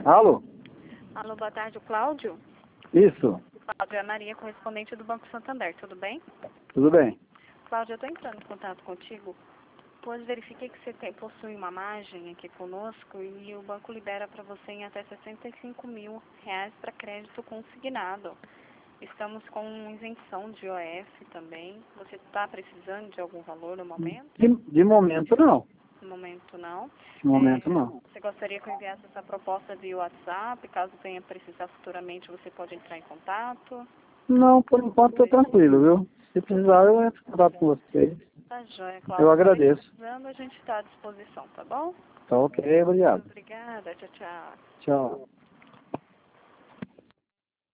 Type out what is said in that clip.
Alô? Alô, boa tarde, o Cláudio. Isso, Cláudio é a Maria, correspondente do Banco Santander, tudo bem? tudo bem. Cláudio, eu estou entrando em contato contigo, pois verifiquei que você possui uma margem aqui conosco e o banco libera para você em até R$ 65.000 para crédito consignado. Estamos com isenção de IOF também. Você está precisando de algum valor no momento? De momento não. No momento não. De momento não. Você gostaria que eu enviasse essa proposta via WhatsApp? Caso venha precisar futuramente, você pode entrar em contato? Não, por enquanto estou tranquilo, viu? Se precisar, eu entro em contato com vocês. Tá joia, Cláudio. Eu agradeço. Precisando, a gente está à disposição, tá bom? Tá ok, obrigado. Obrigada, tchau, tchau. Tchau.